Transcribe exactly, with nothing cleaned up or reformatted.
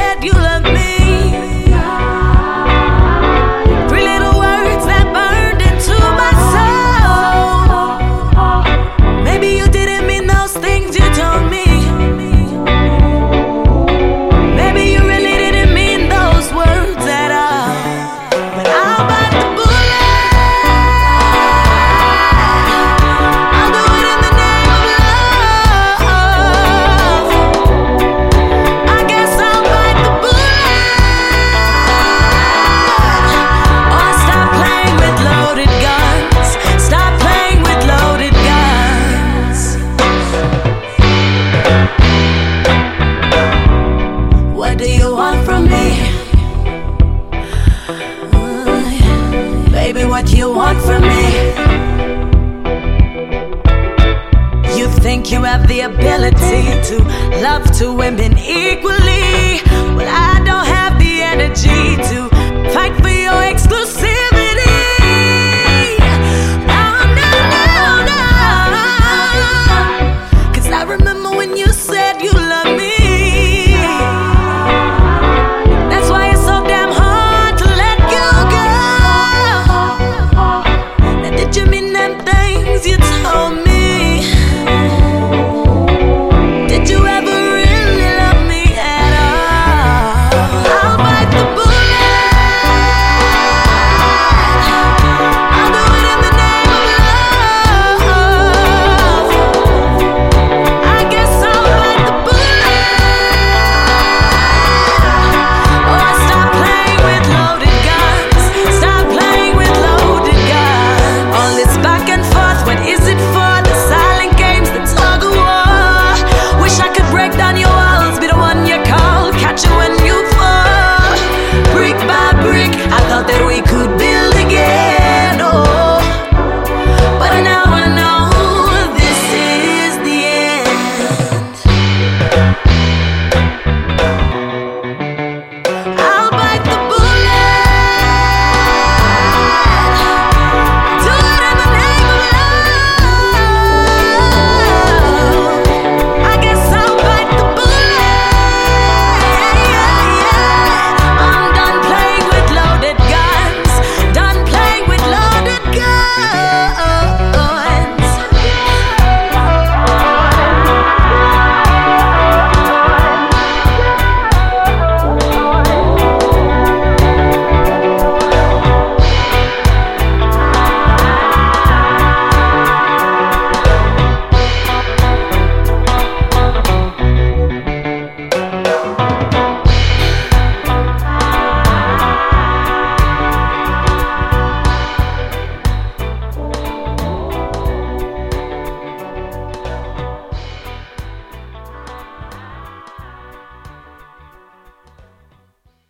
said you love me. Three little words that burned into my soul. Maybe you didn't mean those things you told me. Maybe you really didn't mean those words at all. But I'll bite the bullet. I'll do it in the name of love. I guess I'll bite the bullet. Or stop playing with loaded guns. Stop playing with loaded guns. What do you want from me? Mm, Baby, what you want from me? You think you have the ability to love two women equally?